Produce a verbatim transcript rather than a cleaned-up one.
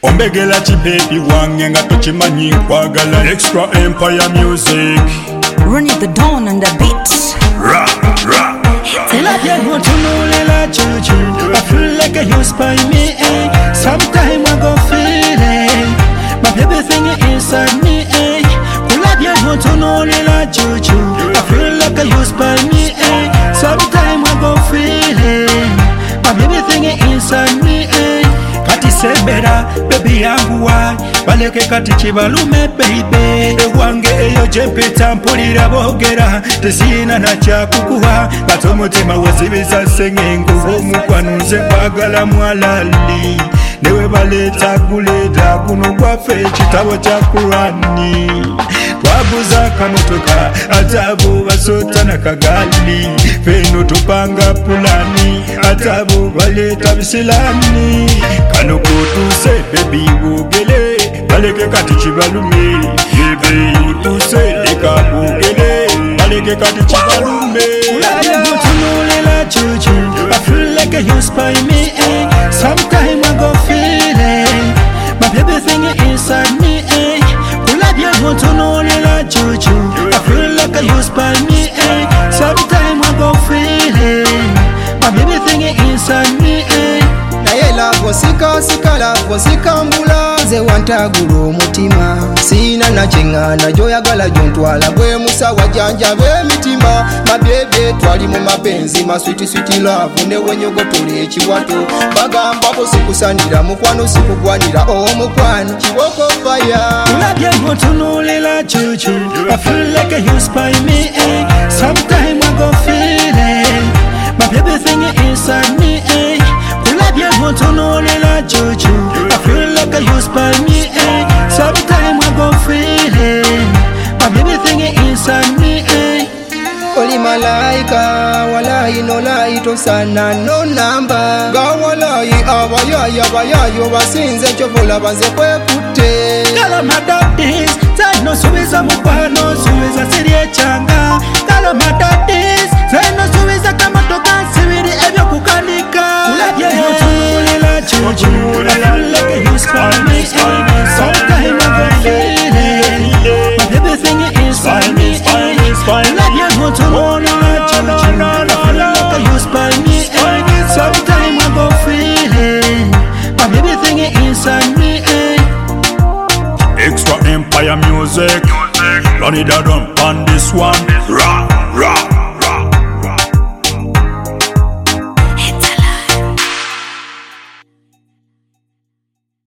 Ombegela chipepi wange nga tochimanyi nkwagala. Extra Empire Music. Run it the dawn on the beats. Ra, ra. Tell a girl want to know Lela Juju. I feel like a used by me, eh. Sometime I go feel it. My baby thing inside me, eh. Pull up your want to know Lela Juju. I feel like a used by me, eh. Sometime I go feel it. My baby thing inside me, eh. Kati sebera, baby yangu wa baleke kati chibalume baby. Ewange eyo jempita mpulira bogera tesina na chakukuwa bato mutima wazibisa sengengu omukwanuze kwagala mwalali newe baleta kuleta kuno kwafe kitabo kya Kurani twabuza kamotoka atabo basota na kagali feno tupanga pulani atabo baleta bisilani kano kutuse baby bugele baleke kati chibalume baby kutuse leka bugele baleke kati chibalume Lela Juju. I feel like a used by me, eh. Sometime I go feel it. My baby thing inside me, eh. Pull up your want to know Lela Juju. I feel like a used by me, eh. Sometime I go feel it. My baby thing inside me, eh. Naye lavo sika sika lavo sika mbula ze wantagula omutima sina nachengana joyagala jontwala bwe musawa janja b'emitima mabyebye twali mu mapenzi ma sweet sweet love ne wenyogotole ekiwato bagamba bo sikusanira mukwano sikugwanira omukwano kiboko fire ulabye ngotunuulira Juju. I feel like a used by me, eh. Sometime I go feel it. My baby thing inside me, eh. Ulabye ngotunuulira Juju. I feel like a used by me, eh. Sometime I go feel it. My baby thing inside me, eh. Oli malaika walai no lai to sana no namba ga walai abayaya bayayo basinze chovola banze kwekute Kala madadis zano subiza mukwano subiza sirie changa Kala madadis zano subiza kama toka sibiri ebyo kukanika Ulabye ngotunuulira Juju. I feel like a used by me, sometime I go feel it. My baby thing inside me, ulabye ngotunuulira Juju. I feel like a used by me, sometime I go feel it. My baby thing inside me, eh. Extra Empire Music. Run it down on this one. Ra, ra.